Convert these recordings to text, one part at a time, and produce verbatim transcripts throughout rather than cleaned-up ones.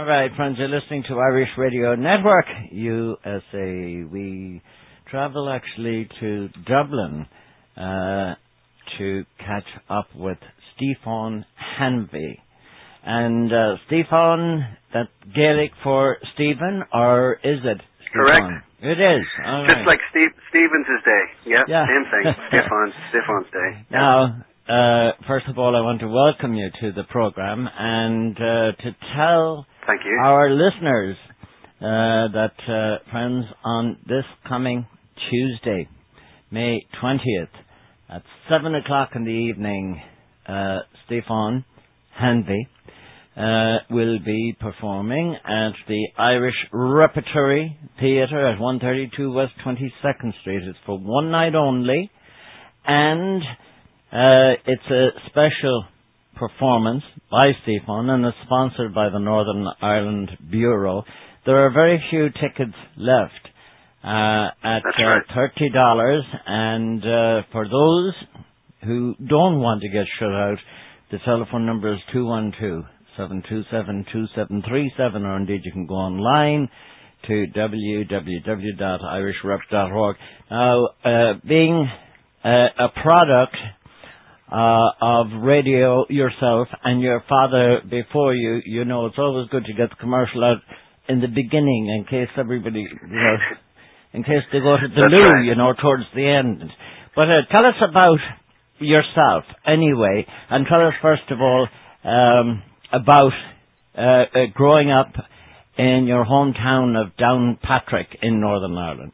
All right, friends, you're listening to Irish Radio Network, U S A. We travel actually to Dublin uh, to catch up with Stephen Hanvey. And uh, Stephen, that Gaelic for Stephen, or is it Stephen? Correct. It is. All Just right. like Steve, Stevens' day. Yep, Yeah. same thing. Stephen's, Stephen's day. Yep. Now, uh, first of all, I want to welcome you to the program and uh, to tell Thank you. our listeners uh, that, uh, friends, on this coming Tuesday, May twentieth, at seven o'clock in the evening, uh, Stephen Hanvey uh, will be performing at the Irish Repertory Theatre at one thirty-two West twenty-second Street. It's for one night only, and uh, it's a special performance by Stephen, and it's sponsored by the Northern Ireland Bureau. There are very few tickets left uh, at That's uh, right. thirty dollars, and uh, for those who don't want to get shut out, the telephone number is two one two, seven two seven, two seven three seven, or indeed you can go online to w w w dot irish rep dot org. Now, uh, being uh, a product Uh, of radio yourself and your father before you, you know, it's always good to get the commercial out in the beginning in case everybody, you know, in case they go to the That's loo, right. you know, towards the end. But uh, tell us about yourself anyway, and tell us first of all um, about uh, uh, growing up in your hometown of Downpatrick in Northern Ireland.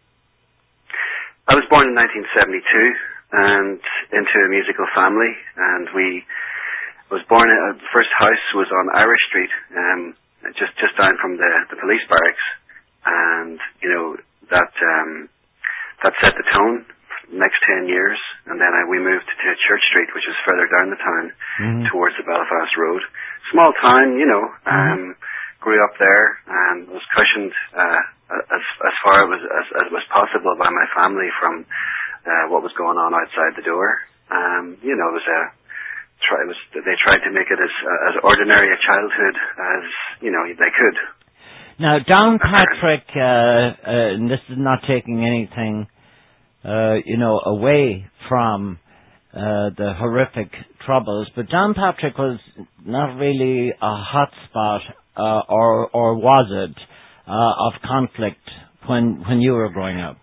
I was born in nineteen seventy-two and into a musical family, and we I was born. Uh, the first house was on Irish Street, um, just just down from the, the police barracks, and you know that um, that set the tone for the next ten years. And then I, we moved to Church Street, which is further down the town Mm-hmm. towards the Belfast Road. Small town, you know. Mm-hmm. Um, grew up there and was cushioned uh, as as far as, as as was possible by my family from uh, what was going on outside the door. Um, you know, it was a try. It was they tried to make it as as ordinary a childhood as you know they could. Now, Downpatrick, uh, uh, and this is not taking anything, uh, you know, away from uh, the horrific troubles, but Downpatrick was not really a hot spot, uh, or or was it, uh, of conflict when when you were growing up?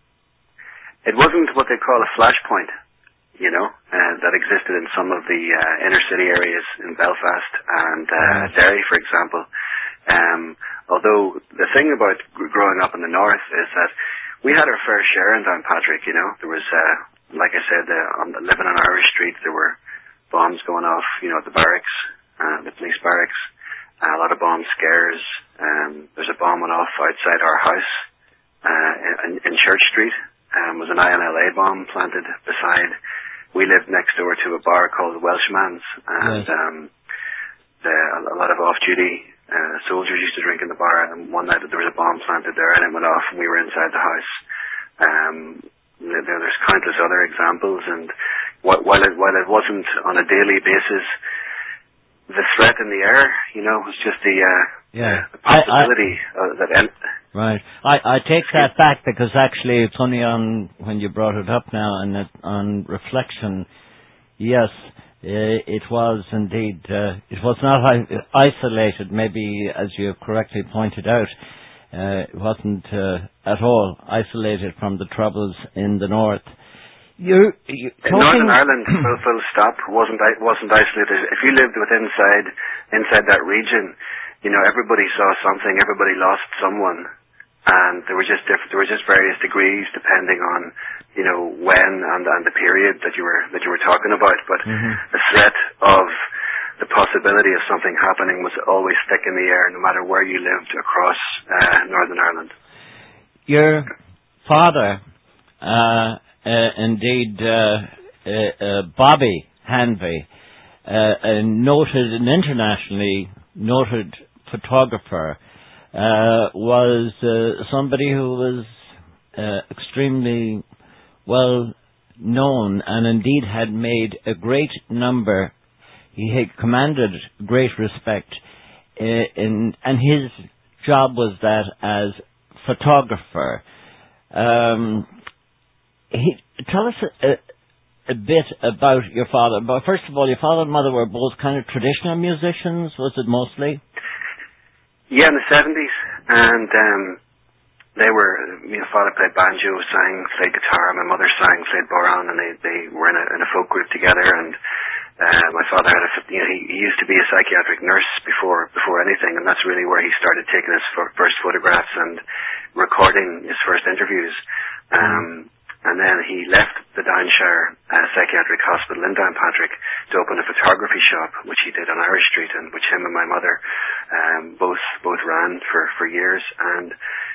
It wasn't what they call a flashpoint, you know, uh, that existed in some of the uh, inner city areas in Belfast and uh, Right. Derry, for example. Um, although the thing about gr- growing up in the north is that we had our fair share in Downpatrick, you know. There was, uh, like I said, uh, on, living on Irish Street, there were bombs going off, you know, at the barracks, uh, the police barracks, uh, a lot of bomb scares. Um, there's a bomb went off outside our house uh, in, in Church Street. Um, was an I N L A bomb planted beside. We lived next door to a bar called Welshman's, and Yes. um, the, a lot of off-duty uh, soldiers used to drink in the bar. And one night there was a bomb planted there, and it went off, and we were inside the house. Um, there, there's countless other examples, and wh- while it while it wasn't on a daily basis, the threat in the air, you know, was just the uh, Yeah. the possibility I, I, uh, that. En- Right. I, I take that back because actually it's only on, when you brought it up now, and it, on reflection, yes, uh, it was indeed, uh, it was not i- isolated, maybe as you correctly pointed out, uh, it wasn't uh, at all isolated from the troubles in the north. You're, you're In talking... Northern Ireland, full, full stop, wasn't i- wasn't isolated. If you lived within inside inside that region, you know, everybody saw something, everybody lost someone. And there were just diff- there were just various degrees depending on, you know, when and, and the period that you were that you were talking about. But Mhm. the threat of the possibility of something happening was always thick in the air, no matter where you lived across uh, Northern Ireland. Your father, uh, uh, indeed, uh, uh, uh, Bobby Hanvey, uh, a noted and internationally noted photographer, Uh, was uh, somebody who was uh, extremely well known and indeed had made a great number. He had commanded great respect in, and his job was that as photographer. Um, he, tell us a, a bit about your father. But first of all, your father and mother were both kind of traditional musicians, was it mostly? Yeah, in the seventies, and um, they were. You know, father played banjo, sang, played guitar. My mother sang, played bodhrán, and they they were in a, in a folk group together. And uh, my father had a. You know, he, he used to be a psychiatric nurse before before anything, and that's really where he started taking his f- first photographs and recording his first interviews. Um, and then he left the Downshire uh, Psychiatric Hospital in Downpatrick to open a photography shop, which he did on Irish Street, and which him and my mother um, both both ran for, for years. And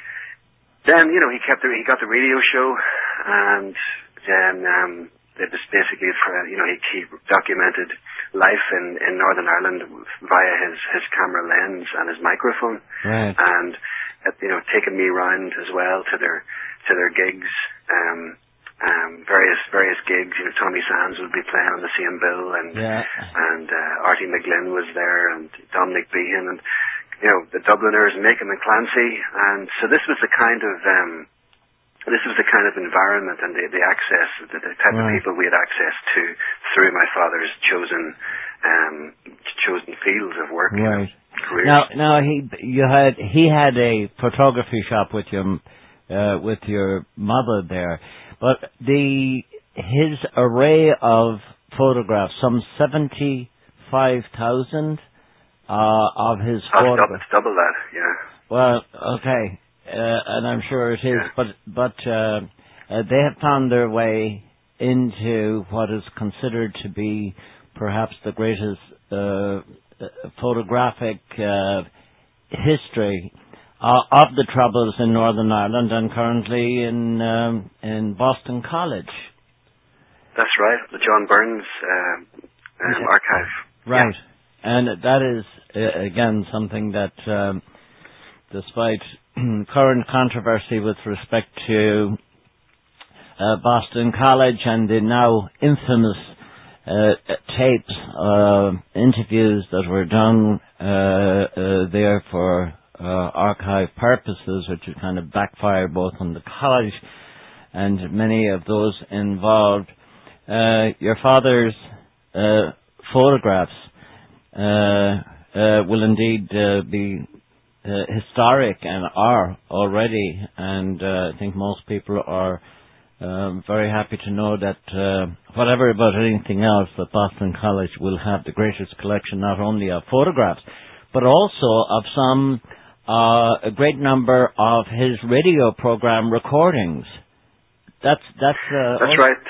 then, you know, he kept the, he got the radio show, and then um, it was basically for, you know, he, he documented life in, in Northern Ireland via his, his camera lens and his microphone, right. and uh, you know, taking me round as well to their to their gigs, um, um, various various gigs. You know, Tommy Sands would be playing on the same bill, and yeah. and uh, Artie McGlynn was there, and Dominic Behan, and you know, the Dubliners, Macon and Clancy, and so this was the kind of um, this was the kind of environment and the, the access, the, the type right. of people we had access to through my father's chosen um, chosen fields of work. Right. You know, careers. Now, now he you had he had a photography shop with your uh, with your mother there, but the his array of photographs, some seventy five thousand uh, of his oh, photographs. It's double that, yeah. Well, okay. Uh, and I'm sure it is, yeah. but but uh, uh, they have found their way into what is considered to be perhaps the greatest uh, photographic uh, history uh, of the Troubles in Northern Ireland, and currently in um, in Boston College. That's right, the John Burns uh, um, yeah. archive. Right, yeah. And that is uh, again something that, um, despite current controversy with respect to uh, Boston College and the now infamous uh, tapes, uh, interviews that were done uh, uh, there for uh, archive purposes, which would kind of backfire both on the college and many of those involved. Uh, your father's uh, photographs uh, uh, will indeed uh, be Uh, historic and are already, and uh, I think most people are um, very happy to know that uh, whatever about anything else, that Boston College will have the greatest collection not only of photographs but also of some uh, a great number of his radio program recordings. That's that's uh, that's also, right.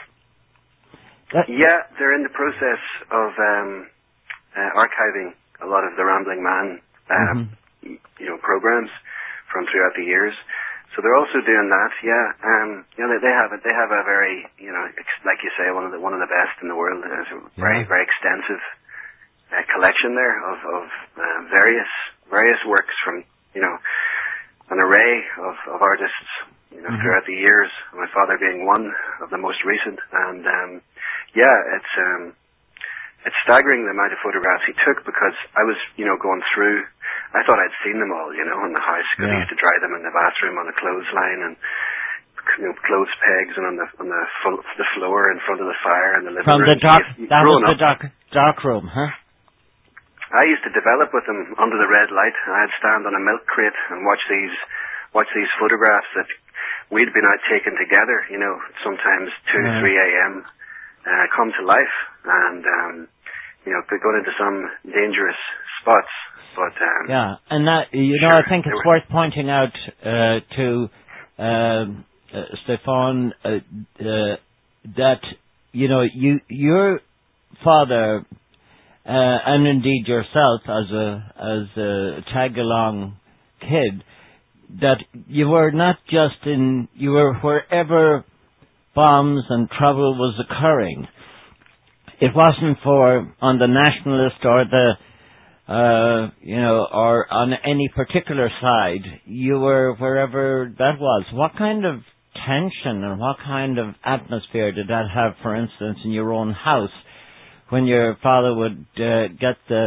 That, yeah, they're in the process of um, uh, archiving a lot of the Rambling Man. Uh, mm-hmm. you know, programs from throughout the years. So they're also doing that, yeah. Um, you know, they, they have it. They have a very, you know, ex- like you say, one of the one of the best in the world. There's a very, yeah. very extensive uh, collection there of of uh, various various works from, you know, an array of, of artists, you know, mm-hmm. throughout the years. My father being one of the most recent, and um, yeah, it's um, it's staggering the amount of photographs he took, because I was, you know, going through. I thought I'd seen them all, you know, in the house, because yeah. I used to dry them in the bathroom on a clothesline, and, you know, clothes pegs, and on the on the full, the floor in front of the fire in the living From room. From the dark, you, that was up, the dark, dark room, huh? I used to develop with them under the red light. I'd stand on a milk crate and watch these watch these photographs that we'd been out taking together, you know, sometimes two, yeah. three a.m. Uh, come to life, and um, you know, going into some dangerous spots. But um, yeah, and that, you sure, know, I think it's worth pointing out uh, to um, uh, Stefan uh, uh, that, you know, you your father uh, and indeed yourself as a as a tag along kid, that you were not just in, you were wherever bombs and trouble was occurring. It wasn't for on the nationalist or the Uh, you know, or on any particular side. You were wherever that was. What kind of tension and what kind of atmosphere did that have, for instance, in your own house, when your father would uh, get the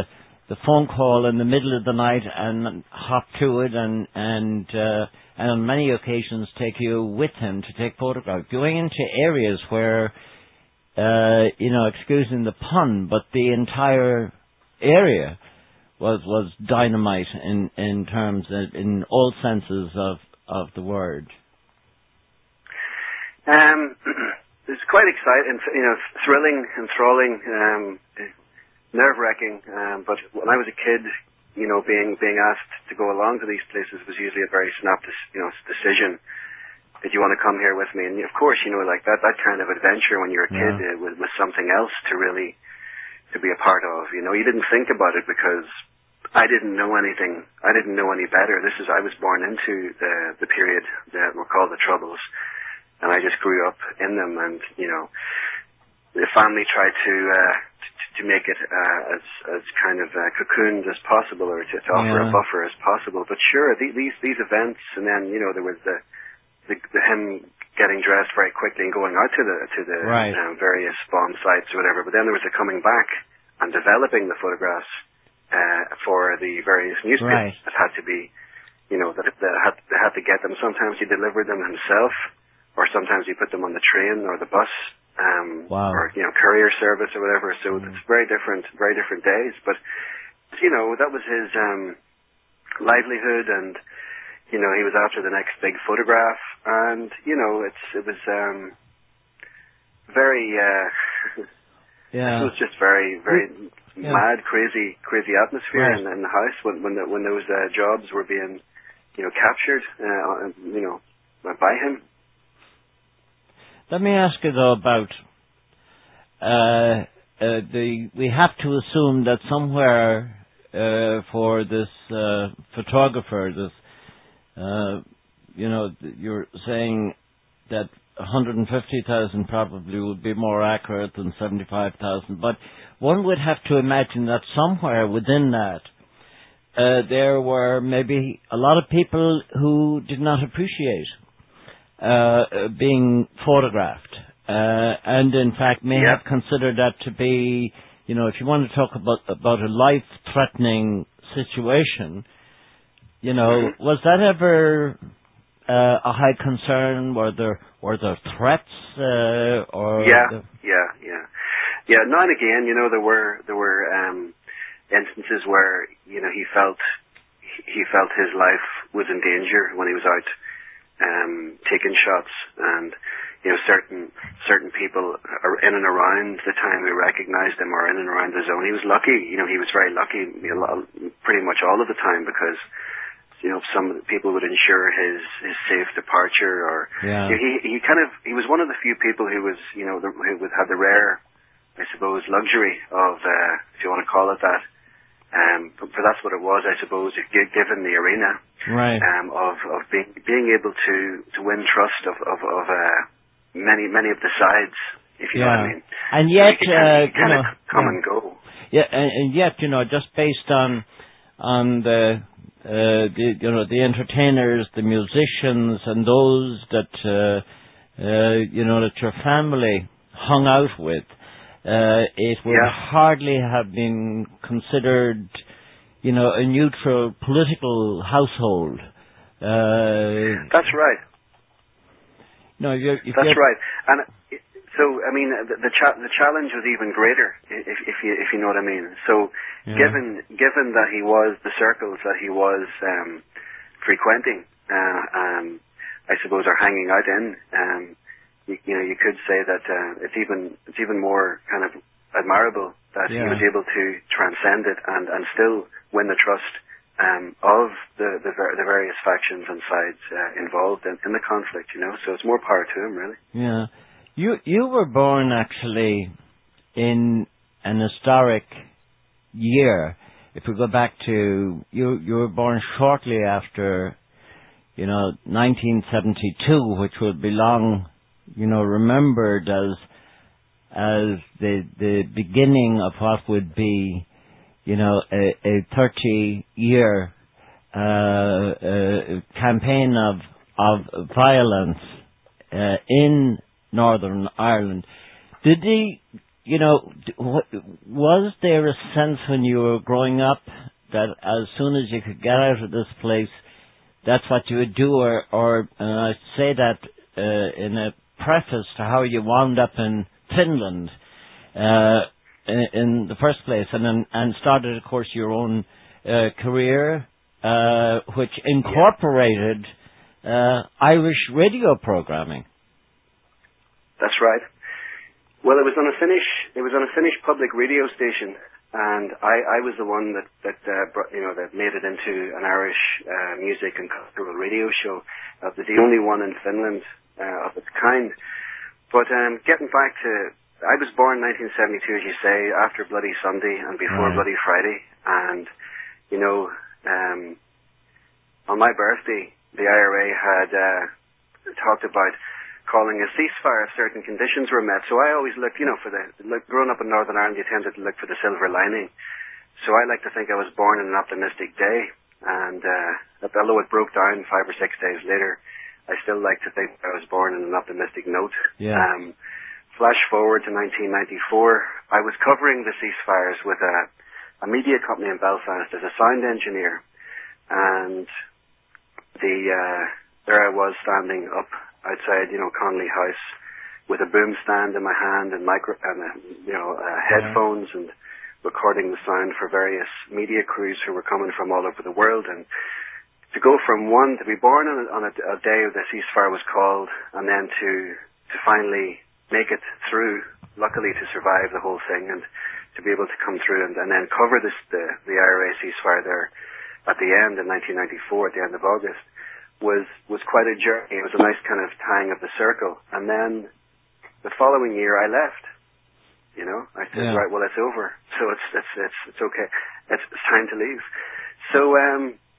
the phone call in the middle of the night and hop to it, and and uh, and on many occasions take you with him to take photographs, going into areas where, uh, you know, excusing the pun, but the entire area was was dynamite in in terms of, in all senses of of the word. Um, it's quite exciting, you know, thrilling, enthralling, um, nerve-wracking. Um, but when I was a kid, you know, being being asked to go along to these places was usually a very snap, you know, decision. Did you want to come here with me? And of course, you know, like that that kind of adventure when you're a kid yeah. uh, was, was something else to really to be a part of. You know, you didn't think about it because I didn't know anything. I didn't know any better. This is I was born into the the period that were called the Troubles, and I just grew up in them. And you know, the family tried to uh, to, to make it uh, as as kind of uh, cocooned as possible, or to, to offer yeah. a buffer as possible. But sure, the, these these events, and then you know there was the the, the him getting dressed very quickly and going out to the to the right. um, various bomb sites or whatever. But then there was the coming back and developing the photographs uh, for the various newspapers right. that had to be, you know, that, that had they had to get them. Sometimes he delivered them himself, or sometimes he put them on the train or the bus, um, wow. or you know, courier service or whatever. So mm. it's very different, very different days. But you know, that was his um, livelihood, and you know, he was after the next big photograph, and you know, it's it was um, very, uh, yeah, it was just very, very yeah. mad, crazy, crazy atmosphere right. in, in the house when when, the, when those uh, jobs were being, you know, captured, uh, you know, by him. Let me ask you though about uh, uh, the. We have to assume that somewhere uh, for this uh, photographer, this. Uh, you know, you're saying that one hundred fifty thousand probably would be more accurate than seventy-five thousand, but one would have to imagine that somewhere within that uh, there were maybe a lot of people who did not appreciate uh, being photographed, uh, and in fact may yeah. have considered that to be, you know, if you want to talk about, about a life-threatening situation. You know, mm-hmm. was that ever uh, a high concern? Were there were there threats? Uh, or yeah, the... yeah, yeah, yeah. Now and again, you know, there were there were um, instances where you know he felt he felt his life was in danger when he was out um, taking shots, and you know, certain certain people are in and around the time we recognized him, or in and around the zone. He was lucky, you know, he was very lucky, you know, pretty much all of the time, because. You know, some people would ensure his, his safe departure, or yeah. you know, he he kind of he was one of the few people who was you know the, who would have the rare, I suppose, luxury of uh, if you want to call it that. Um, but, but that's what it was, I suppose, given the arena right. um, of of being being able to, to win trust of of, of uh, many many of the sides, if you yeah. know what I mean. And yet, so uh, kind you know, of come yeah. and go. Yeah, and, and yet, you know, just based on on the. Uh, the, you know, the entertainers, the musicians, and those that, uh, uh, you know, that your family hung out with, uh, it would yeah. hardly have been considered, you know, a neutral political household. Uh, That's right. No, if you're, if That's you're, right. And so, I mean, the the, cha- the challenge was even greater, if, if you if you know what I mean. So, yeah. given given that he was the circles that he was um, frequenting, uh, um, I suppose, or hanging out in, um, you, you know, you could say that uh, it's even it's even more kind of admirable that yeah. he was able to transcend it and, and still win the trust um, of the the, ver- the various factions and sides uh, involved in, in the conflict. You know, so it's more power to him, really. Yeah. You you were born actually in an historic year. If we go back to you, you were born shortly after, you know, nineteen seventy-two, which will be long, you know, remembered as as the the beginning of what would be, you know, a, a thirty-year uh, uh, campaign of of violence uh, in Northern Ireland. Did the you know, was there a sense when you were growing up that as soon as you could get out of this place, that's what you would do? Or, or and I say that uh, in a preface to how you wound up in Finland uh, in, in the first place, and then, and started, of course, your own uh, career, uh, which incorporated uh, Irish radio programming. That's right. Well, it was on a Finnish, it was on a Finnish public radio station, and I, I was the one that that uh, brought, you know, that made it into an Irish uh, music and cultural radio show. Uh, the only one in Finland uh, of its kind. But um, getting back to, I was born in nineteen seventy-two, as you say, after Bloody Sunday and before Right. Bloody Friday, and you know, um, on my birthday, the I R A had uh, talked about calling a ceasefire if certain conditions were met. So I always looked, you know, for the, look, growing up in Northern Ireland, you tended to look for the silver lining. So I like to think I was born in an optimistic day. And uh, although it broke down five or six days later, I still like to think I was born in an optimistic note. Yeah. Um, flash forward to nineteen ninety-four, I was covering the ceasefires with a, a media company in Belfast as a sound engineer. And the uh, there I was standing up outside, you know, Connolly House, with a boom stand in my hand and micro, and uh, you know, uh, headphones, and recording the sound for various media crews who were coming from all over the world. And to go from one to be born on a, on a, a day the ceasefire was called, and then to to finally make it through, luckily to survive the whole thing, and to be able to come through and, and then cover this the the I R A ceasefire there at the end in nineteen ninety-four, at the end of August, was was quite a journey. It was a nice kind of tying of the circle. And then the following year I left. You know, I said, yeah. right, well, it's over. So it's it's it's it's okay. It's, it's time to leave. So um,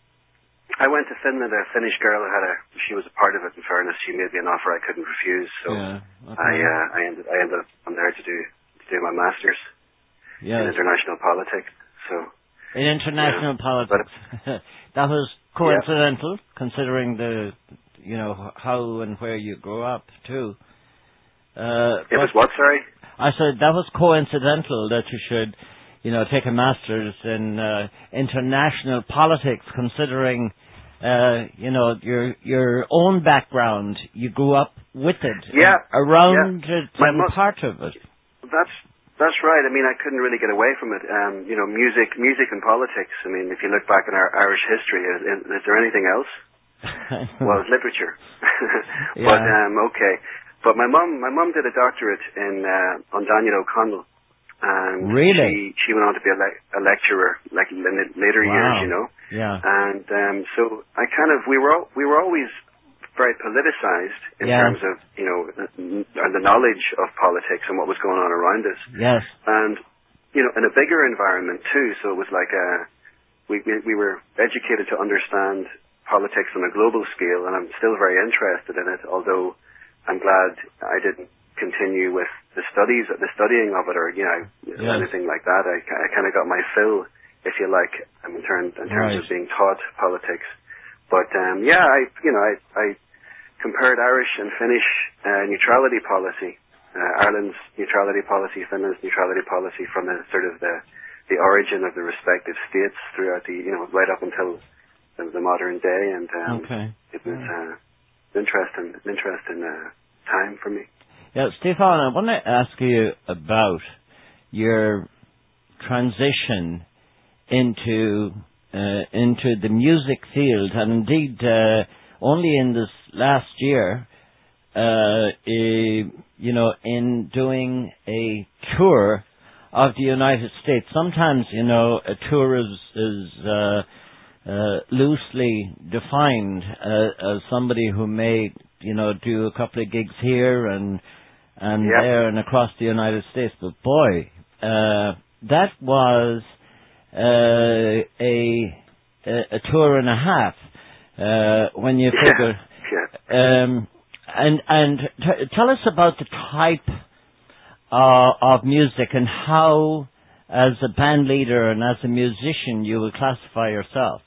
I went to Finland. A Finnish girl had a. She was a part of it. In fairness, she made me an offer I couldn't refuse. So yeah. Okay. I uh, I ended I ended up on there to do to do my masters yes. in international politics. So in international yeah. politics, that was coincidental, yeah. considering the, you know, how and where you grew up too. Uh, it was what? Sorry. I said that was coincidental that you should, you know, take a master's in uh, international politics, considering, uh, you know, your your own background. You grew up with it, yeah, around yeah. it, My and mo- part of it. That's that's right. I mean, I couldn't really get away from it. Um, you know, music, music and politics. I mean, if you look back in our Irish history, is, is, is there anything else? Well, it's literature. yeah. But um, okay. But my mum, my mum did a doctorate in uh, on Daniel O'Connell, and really? she she went on to be a, le- a lecturer, like in the later wow. years, you know. Yeah. And um, so I kind of we were all, we were always very politicized in yes. terms of, you know, the, the knowledge of politics and what was going on around us. Yes. And you know, in a bigger environment too. So it was like a we we, we were educated to understand politics on a global scale, and I'm still very interested in it, although I'm glad I didn't continue with the studies, the studying of it, or you know, yes. anything like that. I, I kind of got my fill, if you like, in terms in terms right. of being taught politics. But um, yeah, I you know I, I compared Irish and Finnish uh, neutrality policy, uh, Ireland's neutrality policy, Finland's neutrality policy, from the sort of the the origin of the respective states throughout the you know right up until the, the modern day, and um, okay. it was. Uh, Interesting, interesting uh, time for me. Yeah, Stefan, I want to ask you about your transition into uh, into the music field, and indeed, uh, only in this last year, uh, a, you know, in doing a tour of the United States. Sometimes, you know, a tour is is uh, Uh, loosely defined uh, as somebody who may, you know, do a couple of gigs here and and yep. there and across the United States. But boy, uh, that was uh, a a tour and a half uh, when you figure. Yeah. Um, and and t- tell us about the type uh, of music and how, as a band leader and as a musician, you will classify yourself.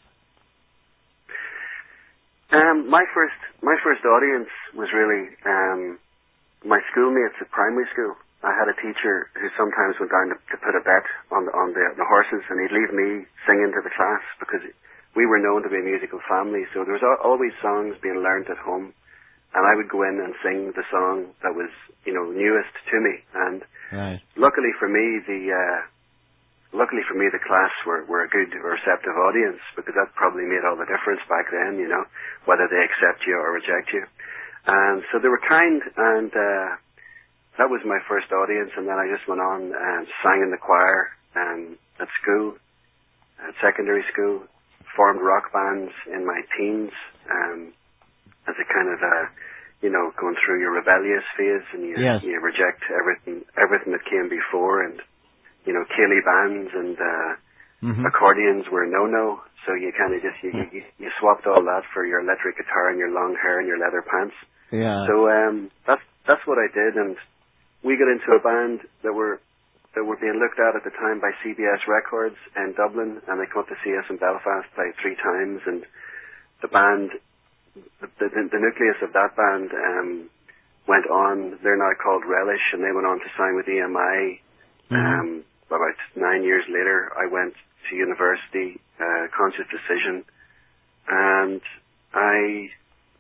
Um, my first my first audience was really um, my schoolmates at primary school. I had a teacher who sometimes went down to, to put a bet on the, on the, the horses, and he'd leave me singing to the class because we were known to be a musical family. So there was al- always songs being learnt at home, and I would go in and sing the song that was, you know, newest to me. And right. luckily for me, the uh, luckily for me, the class were, were a good, receptive audience, because that probably made all the difference back then, you know, whether they accept you or reject you. And so they were kind, and uh, that was my first audience. And then I just went on and sang in the choir um, at school, at secondary school, formed rock bands in my teens um, as a kind of, uh, you know, going through your rebellious phase, and you, yes. you reject everything, everything that came before, and you know, ceilidh bands and uh, mm-hmm. accordions were no-no, so you kind of just, you, yeah. you, you swapped all that for your electric guitar and your long hair and your leather pants. Yeah. So um, that's that's what I did, and we got into a band that were that were being looked at at the time by C B S Records in Dublin, and they come up to see us in Belfast like three times, and the band, the, the, the nucleus of that band um, went on. They're now called Relish, and they went on to sign with E M I. Mm-hmm. Um, About nine years later, I went to university, uh, conscious decision, and I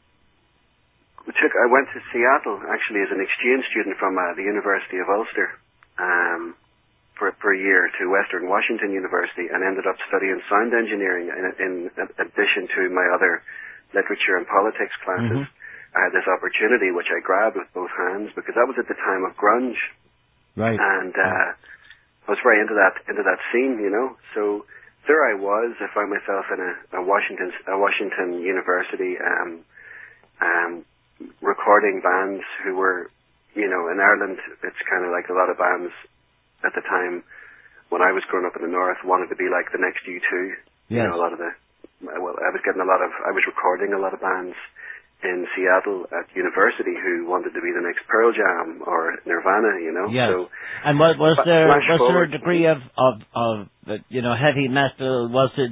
took. I went to Seattle actually as an exchange student from uh, the University of Ulster um, for for a year to Western Washington University, and ended up studying sound engineering in, in addition to my other literature and politics classes. Mm-hmm. I had this opportunity which I grabbed with both hands, because that was at the time of grunge, right? And uh, I was very into that into that scene, you know. So there I was. I found myself in a, a Washington a Washington University, um, um, recording bands who were, you know, in Ireland. It's kind of like a lot of bands at the time when I was growing up in the north wanted to be like the next U two. Yes. You know, a lot of the well, I was getting a lot of I was recording a lot of bands in Seattle at university who wanted to be the next Pearl Jam or Nirvana, you know. Yes. So, and was, was there was forward. there a degree of of of you know heavy metal? Was it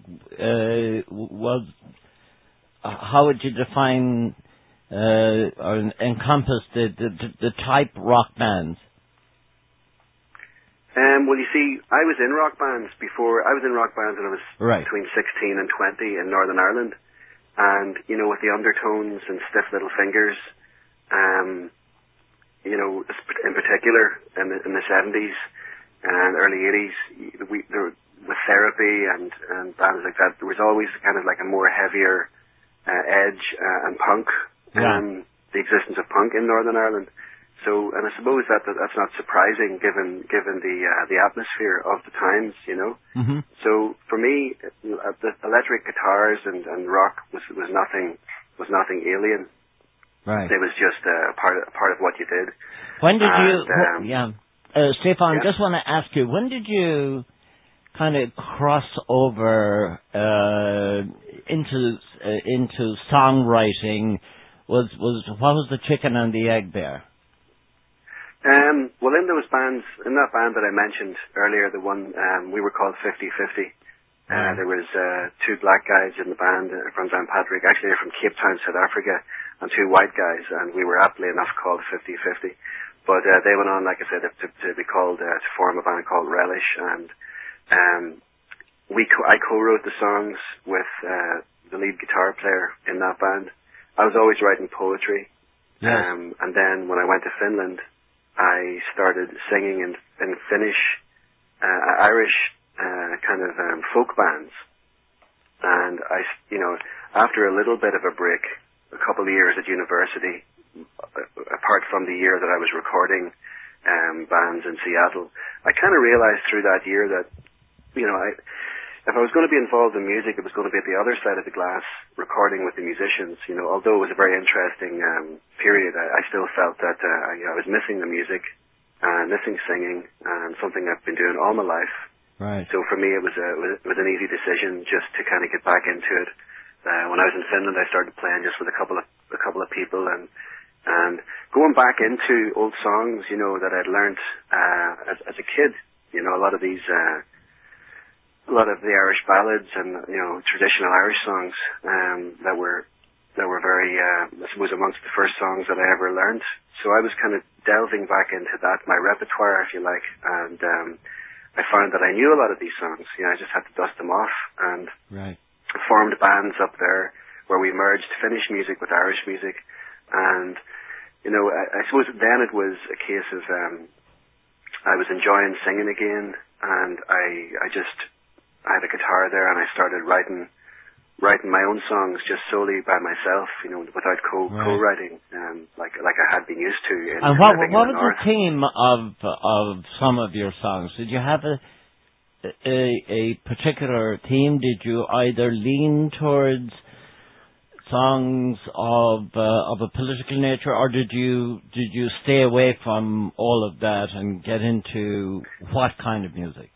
uh, was uh, how would you define uh, or encompass the, the the type rock bands? Um, well, you see, I was in rock bands before. I was in rock bands when I was right. between sixteen and twenty in Northern Ireland. And, you know, with the undertones and stiff little fingers, um, you know, in particular in the, in the seventies and early eighties, we, there, with Therapy and, and bands like that, there was always kind of like a more heavier uh, edge uh, and punk, um, yeah. the existence of punk in Northern Ireland. So, and I suppose that, that that's not surprising given given the uh, the atmosphere of the times, you know. Mm-hmm. So for me, uh, the electric guitars and, and rock was was nothing was nothing alien. Right. It was just a uh, part of, part of what you did. When did and, you? Um, yeah, uh, Stefan, yeah. just want to ask you, when did you kind of cross over uh, into uh, into songwriting? Was was what was the chicken and the egg there? Um, well, in those bands, in that band that I mentioned earlier, the one, um, we were called fifty-fifty. Uh, mm. There was uh, two black guys in the band uh, from Downpatrick. Actually, they're from Cape Town, South Africa, and two white guys, and we were aptly enough called fifty-fifty. But uh, they went on, like I said, to, to be called, uh, to form a band called Relish, and um, we co- I co-wrote the songs with uh, the lead guitar player in that band. I was always writing poetry, yes. um, and then when I went to Finland, I started singing in, in Finnish, uh, Irish uh, kind of um, folk bands. And I, you know, after a little bit of a break, a couple of years at university, apart from the year that I was recording um, bands in Seattle, I kind of realized through that year that, you know, I, if I was going to be involved in music, it was going to be at the other side of the glass, recording with the musicians. You know, although it was a very interesting um, period, I, I still felt that uh, I, you know, I was missing the music, uh, missing singing, and something I've been doing all my life. Right. So for me, it was a it was an easy decision just to kind of get back into it. Uh, when I was in Finland, I started playing just with a couple of a couple of people, and and going back into old songs, you know, that I'd learnt uh, as, as a kid. You know, a lot of these. Uh, A lot of the Irish ballads and, you know, traditional Irish songs um, that were that were very, uh, I suppose, amongst the first songs that I ever learned. So I was kind of delving back into that, my repertoire, if you like, and um, I found that I knew a lot of these songs. You know, I just had to dust them off, and right. formed bands up there where we merged Finnish music with Irish music, and you know, I, I suppose then it was a case of um, I was enjoying singing again, and I I just I had a guitar there, and I started writing writing my own songs just solely by myself, you know, without co right. co-writing, um, like like I had been used to. In, and what living what in the was north. the theme of of some of your songs? Did you have a a, a particular theme? Did you either lean towards songs of uh, of a political nature, or did you did you stay away from all of that and get into what kind of music?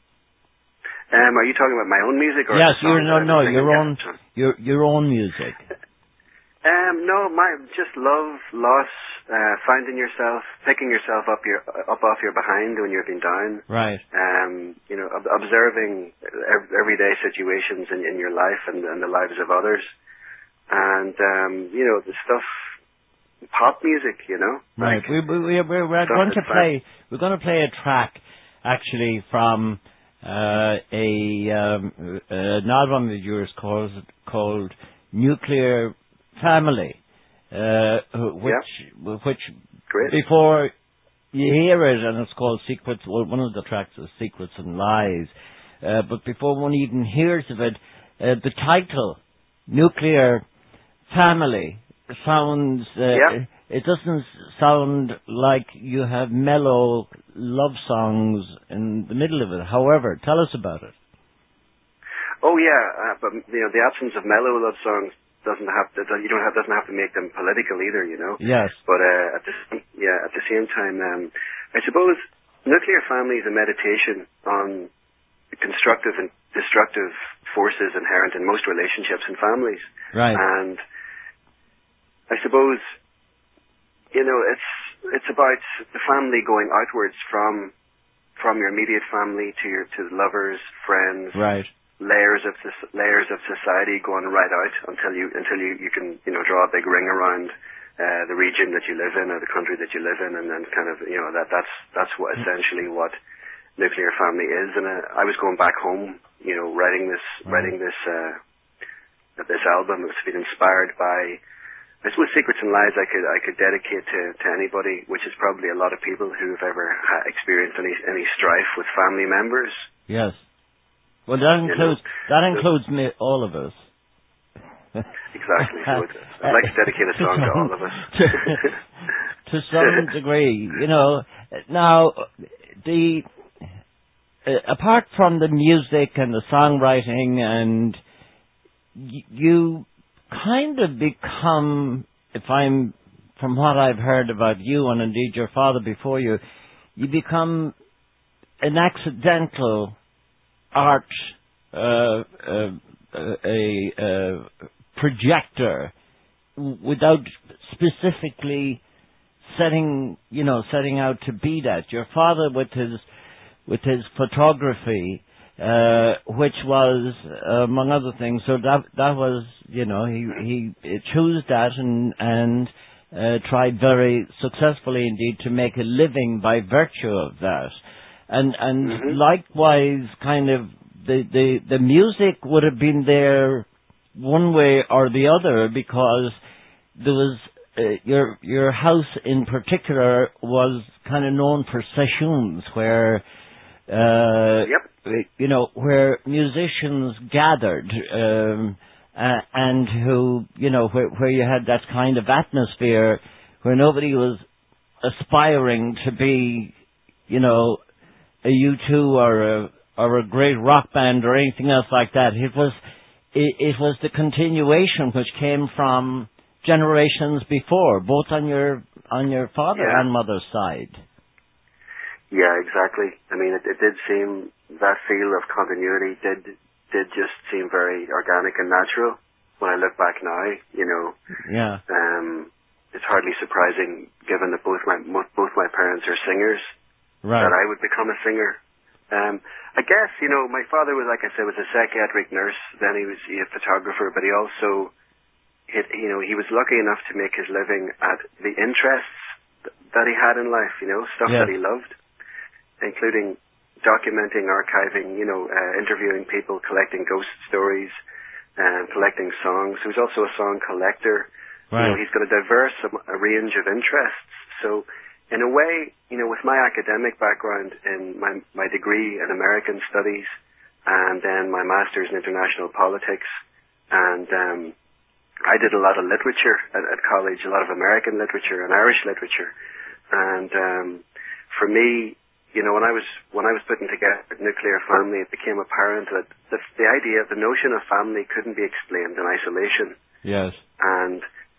Um, are you talking about my own music, or yes, the your no no your own down? your your own music? Um, no, my just love, loss, uh, finding yourself, picking yourself up your up off your behind when you've been down. Right. Um, you know, ob- observing ev- everyday situations in, in your life and, and the lives of others. And, um, you know, the stuff, pop music, you know. Right. Like we, we, we, we're, we're going to play, we're going to play a track, actually, from uh, a um, uh, an album of yours called, called Nuclear Family, uh, which, yeah. which Great. before you hear it, and it's called Secrets, well, one of the tracks is Secrets and Lies, uh, but before one even hears of it, uh, the title, Nuclear Family, sounds, uh, yeah. it doesn't sound like you have mellow love songs in the middle of it. However, tell us about it. Oh yeah, uh, but you know, the absence of mellow love songs doesn't have to, you don't have, doesn't have to make them political either, you know. Yes. But uh, at the yeah, at the same time, um, I suppose Nuclear Family is a meditation on constructive and destructive forces inherent in most relationships and families. Right. And I suppose, you know, it's it's about the family going outwards from from your immediate family to your to lovers, friends, right. layers of layers of society going right out until you until you, you can you know draw a big ring around uh, the region that you live in or the country that you live in, and then kind of you know that that's that's what essentially what Nuclear Family is. And uh, I was going back home, you know, writing this right. writing this uh, this album. It's been inspired by, I suppose, Secrets and Lies I could I could dedicate to, to anybody, which is probably a lot of people who've ever ha- experienced any any strife with family members. Yes. Well, that includes you know, that includes so, me, all of us. Exactly. So it, I'd like to dedicate a song to, some, to all of us. to, to some degree, you know. Now, the uh, apart from the music and the songwriting, and y- you kind of become, if I'm, from what I've heard about you and indeed your father before you, you become an accidental art, uh, uh, a, a projector without specifically setting, you know, setting out to be that. Your father with his, with his photography, uh, which was, uh, among other things, so that, that was, you know, he, he chose that and, and, uh, tried very successfully indeed to make a living by virtue of that. And, and mm-hmm. likewise, kind of, the, the, the music would have been there one way or the other, because there was, uh, your, your house in particular was kind of known for sessions where, uh, yep. you know, where musicians gathered, um, uh, and who, you know, where, where you had that kind of atmosphere where nobody was aspiring to be, you know, a U two or a, or a great rock band or anything else like that. It was, it, it was the continuation which came from generations before, both on your, on your father yeah. and mother's side. Yeah, exactly. I mean, it, it did seem, that feel of continuity did, did just seem very organic and natural when I look back now, you know. Yeah. Um, it's hardly surprising, given that both my, both my parents are singers, right. that I would become a singer. Um, I guess, you know, my father was, like I said, was a psychiatric nurse. Then he was he a photographer, but he also he, you know, he was lucky enough to make his living at the interests th- that he had in life, you know, stuff yes. that he loved, including documenting, archiving, you know, uh, interviewing people, collecting ghost stories, and collecting songs. He was also a song collector. Right. You know, he's got a diverse um, a range of interests. So, in a way, you know, with my academic background in my my degree in American studies, and then my master's in international politics, and um, I did a lot of literature at, at college, a lot of American literature and Irish literature, and um, for me, you know, when I was when I was putting together Nuclear Family, it became apparent that the, the idea, the notion of family, couldn't be explained in isolation. Yes. And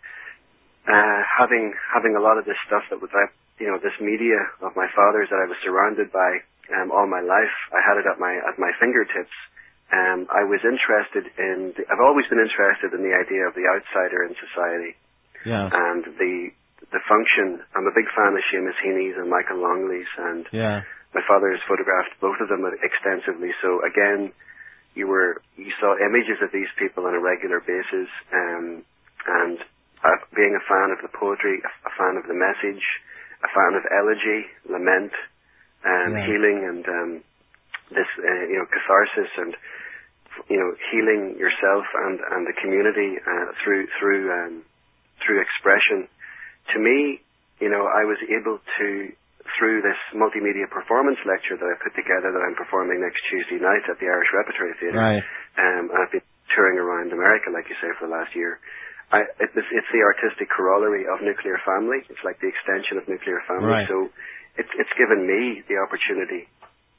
uh, having having a lot of this stuff that was, I, you know, this media of my father's that I was surrounded by um, all my life, I had it at my at my fingertips. Um, I was interested in. The, I've always been interested in the idea of the outsider in society, yeah. and the the function. I'm a big fan of Seamus Heaney's and Michael Longley's, and yeah. my father has photographed both of them extensively. So again, you were you saw images of these people on a regular basis, um, and uh, being a fan of the poetry, a fan of the message, a fan of elegy, lament, um, yeah. healing, and um, this uh, you know catharsis, and you know healing yourself and, and the community uh, through through um, through expression. To me, you know, I was able to, through this multimedia performance lecture that I put together that I'm performing next Tuesday night at the Irish Repertory Theatre, right. um, I've been touring around America, like you say, for the last year. I, it, it's, it's the artistic corollary of Nuclear Family. It's like the extension of Nuclear Family. Right. So it's it's given me the opportunity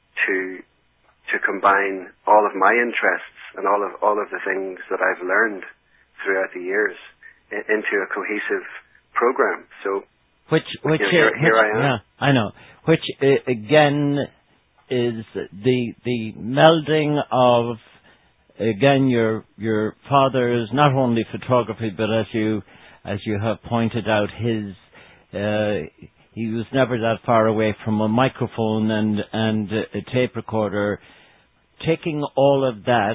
to to combine all of my interests and all of all of the things that I've learned throughout the years in, into a cohesive program. So, which, which, you know, here, uh, here which, I am. Yeah, I know. Which uh, again is the the melding of again your your father's not only photography, but as you as you have pointed out, his uh, he was never that far away from a microphone and and a tape recorder. Taking all of that,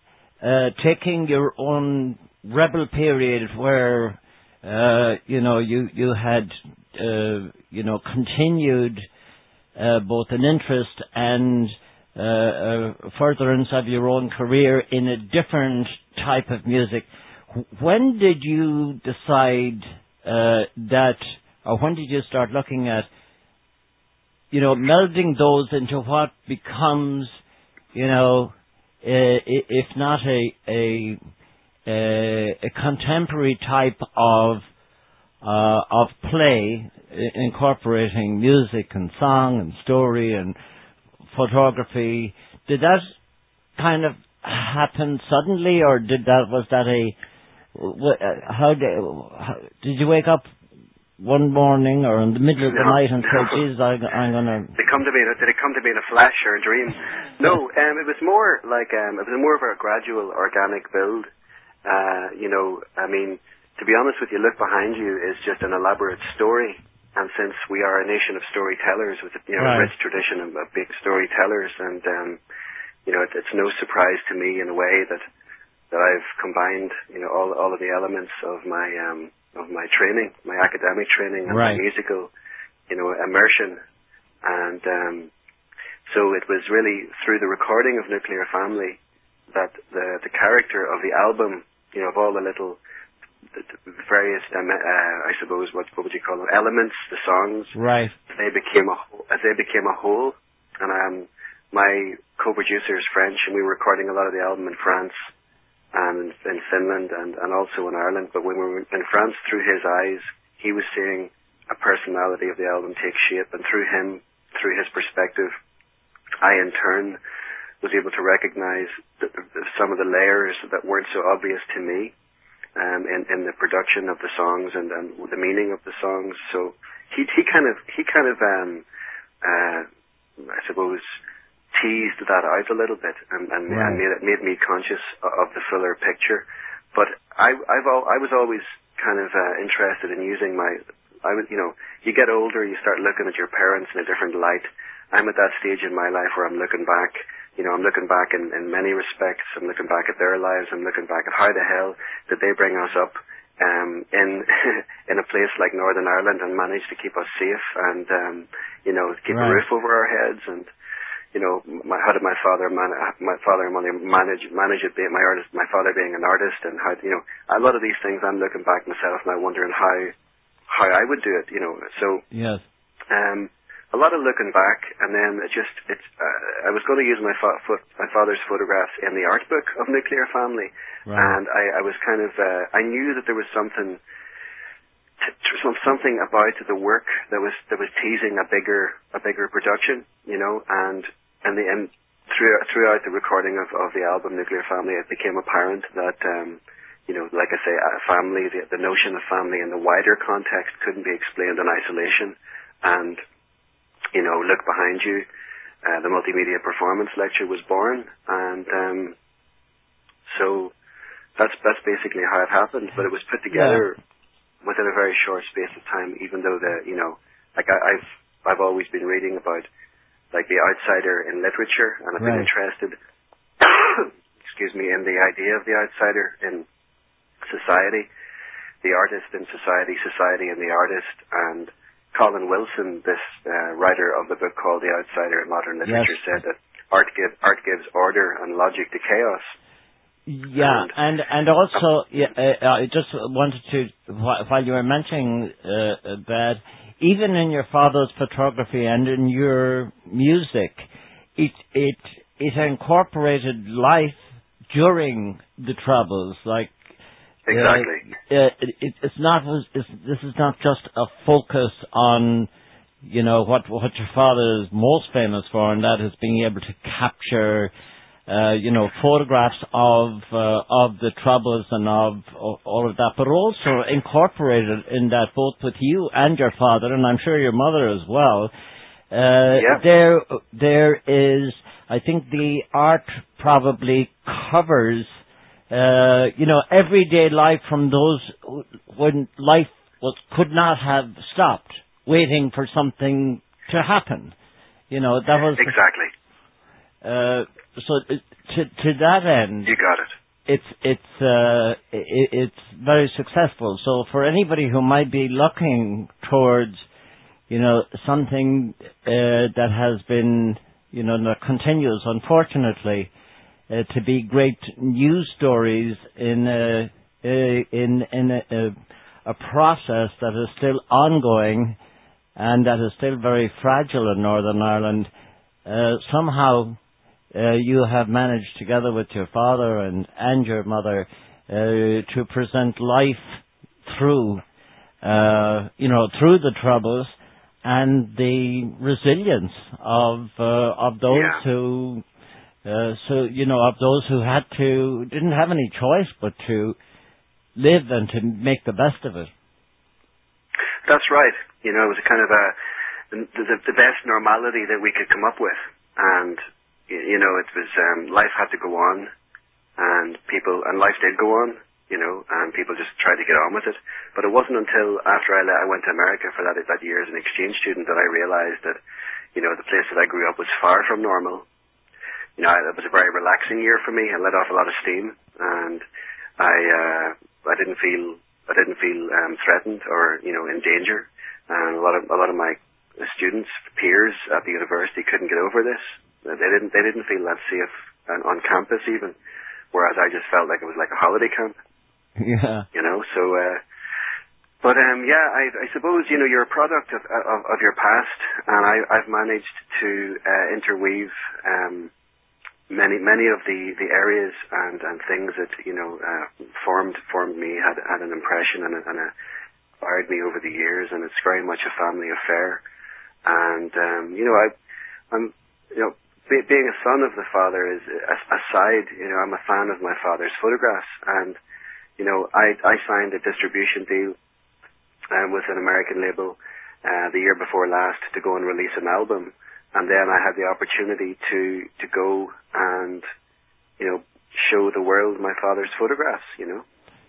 uh, taking your own rebel period where. Uh, you know, you you had uh, you know continued uh, both an interest and uh, a furtherance of your own career in a different type of music. When did you decide uh, that, or when did you start looking at, you know, melding those into what becomes, you know, uh, if not a a A, a contemporary type of uh, of play, incorporating music and song and story and photography? Did that kind of happen suddenly, or did that was that a how did how, did you wake up one morning or in the middle of the no, night and say, no. "Jesus, I, I'm gonna"? Did it come to me? Did it come to me in a flash or a dream? No, um, it was more like um, it was more of a gradual, organic build. Uh, you know, I mean, to be honest with you, look behind you is just an elaborate story. And since we are a nation of storytellers with, you know, right. a rich tradition of, of big storytellers, and, um, you know, it, it's no surprise to me in a way that, that I've combined, you know, all, all of the elements of my, um, of my training, my academic training and right. my musical, you know, immersion. And, um, so it was really through the recording of Nuclear Family that the, the character of the album, you know, of all the little the, the various, um, uh, I suppose, what what would you call them, elements, the songs, right? They became a as they became a whole. And um, my co-producer is French, and we were recording a lot of the album in France and in Finland and, and also in Ireland. But when we were in France, through his eyes, he was seeing a personality of the album take shape, and through him, through his perspective, I in turn was able to recognize the, the, some of the layers that weren't so obvious to me um, in, in the production of the songs and, and the meaning of the songs. So he he kind of he kind of um, uh, I suppose teased that out a little bit and, and, right. and made it made me conscious of the fuller picture. But I I've al- I was always kind of uh, interested in using my I was you know you get older, you start looking at your parents in a different light. I'm at that stage in my life where I'm looking back. You know, I'm looking back in, in many respects. I'm looking back at their lives. I'm looking back at how the hell did they bring us up um, in in a place like Northern Ireland and managed to keep us safe and um, you know keep right. a roof over our heads and. You know, my, how did my father man, my father and mother manage manage it? Being my artist, my father being an artist, and how you know a lot of these things. I'm looking back myself and I'm wondering how how I would do it. You know, so yes, um, a lot of looking back, and then it just it's. Uh, I was going to use my fa- foot, my father's photographs in the art book of Nuclear Family, right. and I, I was kind of uh, I knew that there was something. Something about the work that was that was teasing a bigger a bigger production, you know, and and the and throughout throughout the recording of, of the album Nuclear Family, it became apparent that um, you know, like I say, a family, the, the notion of family in the wider context couldn't be explained in isolation, and you know, look behind you, uh, the multimedia performance lecture was born, and um, so that's that's basically how it happened. But it was put together. Yeah. Within a very short space of time, even though the, you know, like I, I've, I've always been reading about, like, the outsider in literature, and I've right. been interested, excuse me, in the idea of the outsider in society, the artist in society, society and the artist, and Colin Wilson, this uh, writer of the book called The Outsider in Modern Literature, yes. said that art, give, art gives order and logic to chaos. Yeah, and and also, yeah, uh, I just wanted to, while you were mentioning uh, that, even in your father's photography and in your music, it it it incorporated life during the Troubles, like exactly. Uh, uh, it, it's not. It's, this is not just a focus on, you know, what what your father is most famous for, and that is being able to capture. Uh, you know, photographs of uh, of the Troubles and of, of all of that, but also incorporated in that both with you and your father, and I'm sure your mother as well. Uh, yeah. There, there is, I think, the art probably covers, uh, you know, everyday life from those when life was could not have stopped, waiting for something to happen. You know, that was exactly. Uh, so to to that end, you got it. It's it's uh, it, it's very successful. So for anybody who might be looking towards, you know, something uh, that has been, you know, that continues, unfortunately, uh, to be great news stories in a, in in a, a, a process that is still ongoing and that is still very fragile in Northern Ireland. Uh, somehow. Uh, you have managed, together with your father and, and your mother, uh, to present life through, uh, you know, through the Troubles and the resilience of uh, of those yeah. who, uh, so you know, of those who had to didn't have any choice but to live and to make the best of it. That's right. You know, it was a kind of a the, the, the best normality that we could come up with, and. You know, it was, um, life had to go on, and people, and life did go on, you know, and people just tried to get on with it. But it wasn't until after I, I went to America for that, that year as an exchange student that I realized that, you know, the place that I grew up was far from normal. You know, it was a very relaxing year for me. I let off a lot of steam, and I, uh, I didn't feel, I didn't feel, um, threatened or, you know, in danger. And a lot of, a lot of my students, peers at the university couldn't get over this. They didn't. They didn't feel that safe on, on campus even, whereas I just felt like it was like a holiday camp. Yeah. You know. So, uh, but um, yeah, I, I suppose you know you're a product of of, of your past, and I, I've managed to uh, interweave um, many many of the, the areas and, and things that you know uh, formed formed me, had had an impression and a, and a inspired me over the years, and it's very much a family affair. And um, you know, I I'm you know. Be, being a son of the father is aside, you know, I'm a fan of my father's photographs, and you know, I I signed a distribution deal um, with an American label uh, the year before last to go and release an album, and then I had the opportunity to to go and you know show the world my father's photographs, you know.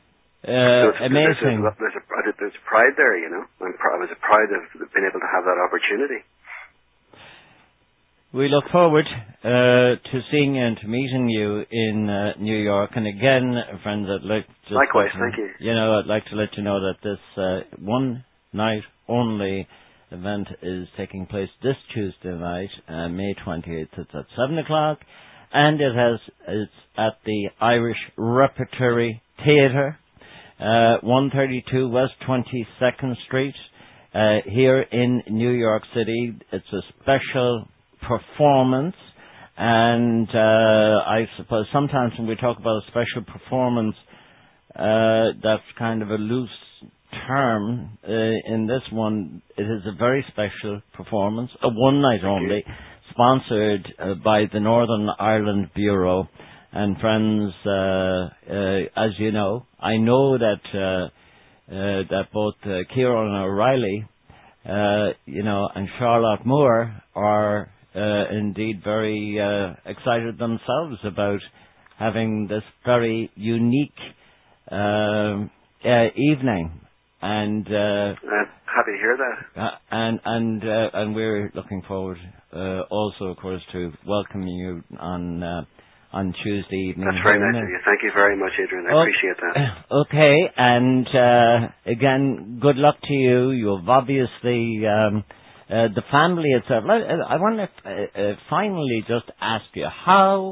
Uh, so amazing. There's, there's, a, there's a pride there, you know. I'm pr- I was proud of being able to have that opportunity. We look forward uh, to seeing you and to meeting you in uh, New York. And again, friends, I'd like to Likewise, let, thank you. You know, I'd like to let you know that this uh, one night only event is taking place this Tuesday night, uh, May twenty-eighth. It's at seven o'clock, and it has it's at the Irish Repertory Theatre, uh, one thirty-two West twenty-second Street, uh, here in New York City. It's a special performance, and uh, I suppose sometimes when we talk about a special performance, uh, that's kind of a loose term. Uh, in this one, it is a very special performance, a one night only, sponsored uh, by the Northern Ireland Bureau. And friends, uh, uh, as you know, I know that uh, uh, that both uh, Kieran O'Reilly, uh, you know, and Charlotte Moore are uh, indeed very uh, excited themselves about having this very unique uh, uh, evening. And uh, I'm happy to hear that. uh, and and uh, and we're looking forward uh, also, of course, to welcoming you on uh, on Tuesday evening. That's very nice of you. Thank you very much, Adrian. I oh, appreciate that. Okay, and uh, again, good luck to you. You've obviously um, uh, the family itself. I, I want to uh, uh, finally just ask you how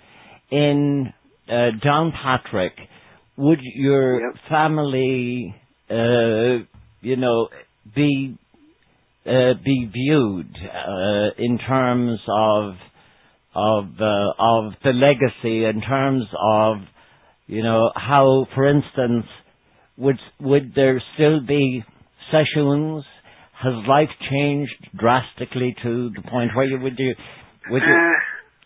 in uh, Downpatrick would your yep. family Uh, you know, be uh, be viewed uh, in terms of of uh, of the legacy, in terms of, you know, how, for instance, would would there still be sessions? Has life changed drastically to the point where you would you would you Uh,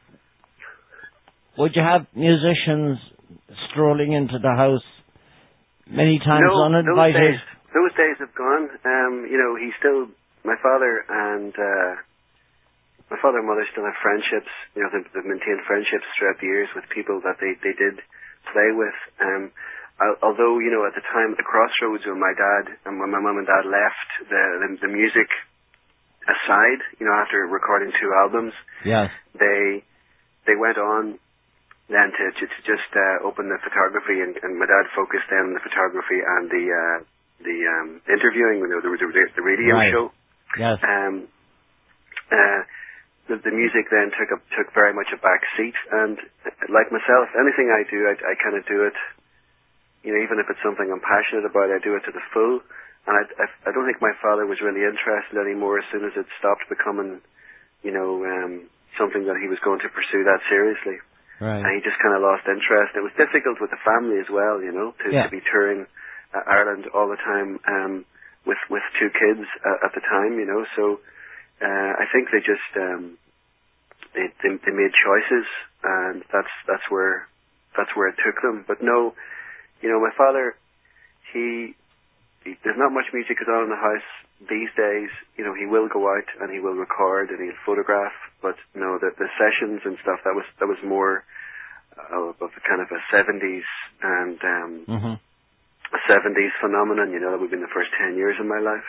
would you have musicians strolling into the house many times no, uninvited? Those days, those days have gone. Um, you know, he still, my father and uh, my father and mother still have friendships. You know, they've, they've maintained friendships throughout the years with people that they, they did play with. Um, al- although, you know, at the time at the Crossroads when my dad and when my mum and dad left the, the the music aside, you know, after recording two albums, yes, they they went on then to, to, to just uh, open the photography, and, and my dad focused then on the photography and the uh, the um, interviewing, you know, the, the, the radio right. show. Yes. Um, uh, the, the music then took a, took very much a back seat, and uh, like myself, anything I do, I, I kind of do it, you know, even if it's something I'm passionate about, I do it to the full. And I, I, I don't think my father was really interested anymore as soon as it stopped becoming, you know, um, something that he was going to pursue that seriously. Right. And he just kind of lost interest. It was difficult with the family as well, you know, to, yeah. to be touring uh, Ireland all the time um, with with two kids uh, at the time, you know. So uh, I think they just um, they, they they made choices, and that's that's where that's where it took them. But no, you know, my father, he, he there's not much music on in the house these days. You know, he will go out and he will record and he'll photograph. But you know, the the sessions and stuff, that was that was more uh, of a kind of a seventies and um, mm-hmm. a seventies phenomenon. You know, that would have been the first ten years of my life.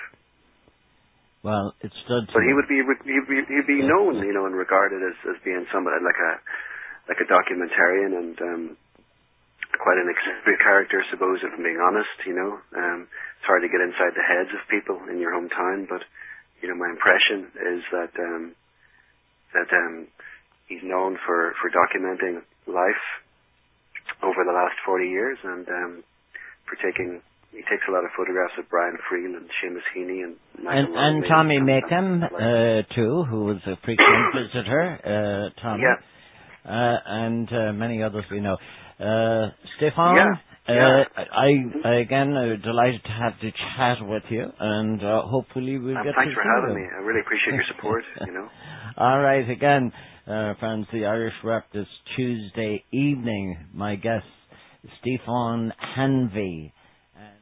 Well, it stood. But he would be he'd be, he'd be known, you know, and regarded as as being somebody like a like a documentarian and um, quite an eccentric character, I suppose, if I'm being honest. You know, um, it's hard to get inside the heads of people in your hometown, but you know, my impression is that. Um, that um, he's known for, for documenting life over the last forty years, and um, for taking, he takes a lot of photographs of Brian Friel and Seamus Heaney and Michael And, and Tommy Macon, like uh, too, who was a frequent visitor, uh, Tommy, yeah. uh, and uh, many others we know. Uh, Stefan, yeah. Uh, yeah. I, I again uh, delighted to have the chat with you, and uh, hopefully we'll um, get thanks to for see having you. me. I really appreciate your support. You know. All right, again, uh, friends, the Irish Rep this Tuesday evening. My guest, Stefan Hanvey. And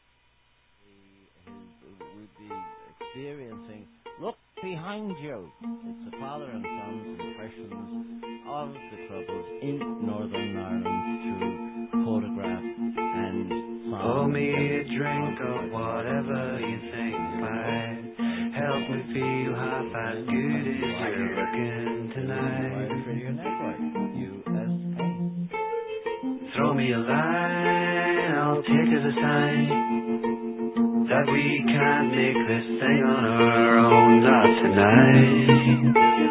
we'll be experiencing. Look behind you. It's the father and son's impressions of the Troubles in Northern Ireland through photograph and song. Pour me a drink of whatever you think might help me feel half as good as you're looking tonight. Radio Network, U S A. Throw me a line, I'll take it as a sign that we can't make this thing on our own. Not tonight.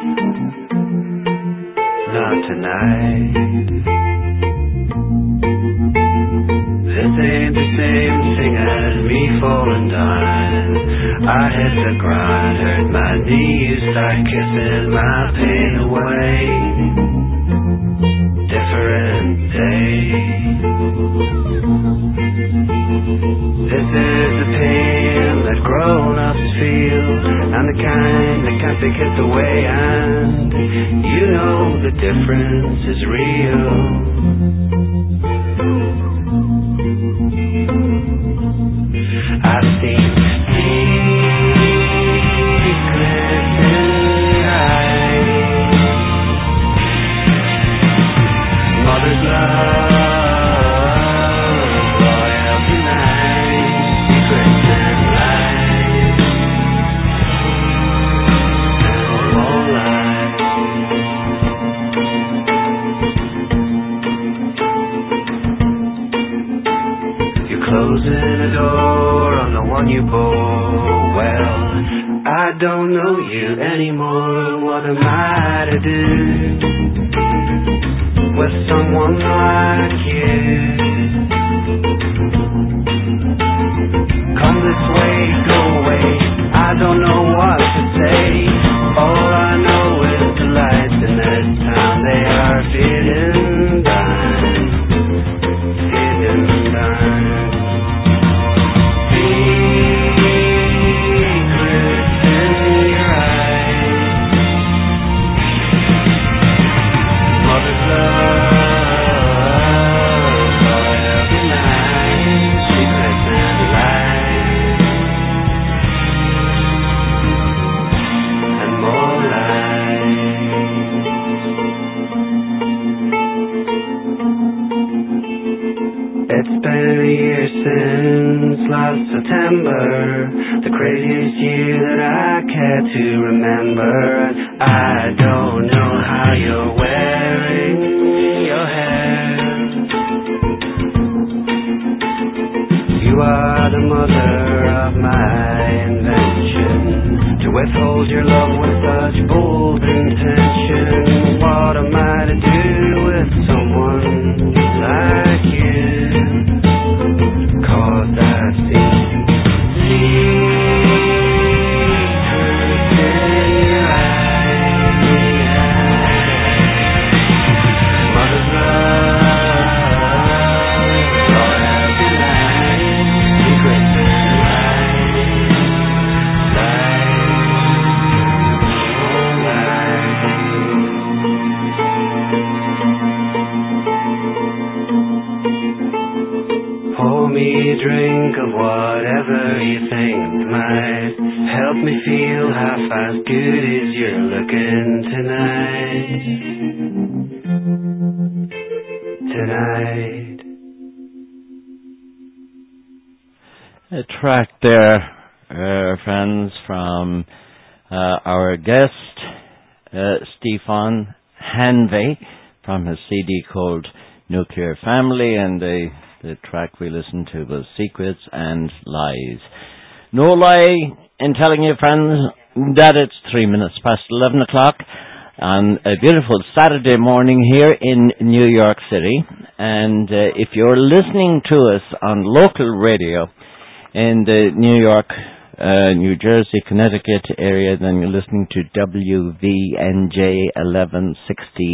Not tonight. This ain't the same thing as me falling down. I hit the ground, hurt my knees, start kissing my pain away. Different day. This is the pain that grown-ups feel, and the kind that can't be kept away, and you know the difference is real. I've seen secrets in your eyes, mother's love, loyalty night, secrets and lies, and all lies. You're closing a door on the one you bore. Well, I don't know you anymore. What am I to do with someone like you? Come this way, go away, I don't know what to say. All I know is the lights in this town, they are fading down, fading down. Secrets in your eyes, mother's love, loyalty night, secrets and lies, and more lies. It's been a year since last September, the craziest year that I care to remember. I don't know how you're wearing your hair. You are the mother of my invention, to withhold your love with such bold intention. What am I to do with someone like you? 'Cause I've seen secrets in your eyes, mother's love, loyalty lies, secrets and lies, lies, oh lies. Pour me a drink of whatever you think might help me feel half as good as you're looking tonight. Tonight. A track there, uh, friends, from uh, our guest, uh, Stefan Hanvey, from his C D called Nuclear Family, and the, the track we listened to was Secrets and Lies. No lie in telling you, friends, that it's three minutes past eleven o'clock on a beautiful Saturday morning here in New York City. And uh, if you're listening to us on local radio in the New York, uh, New Jersey, Connecticut area, then you're listening to W V N J eleven sixty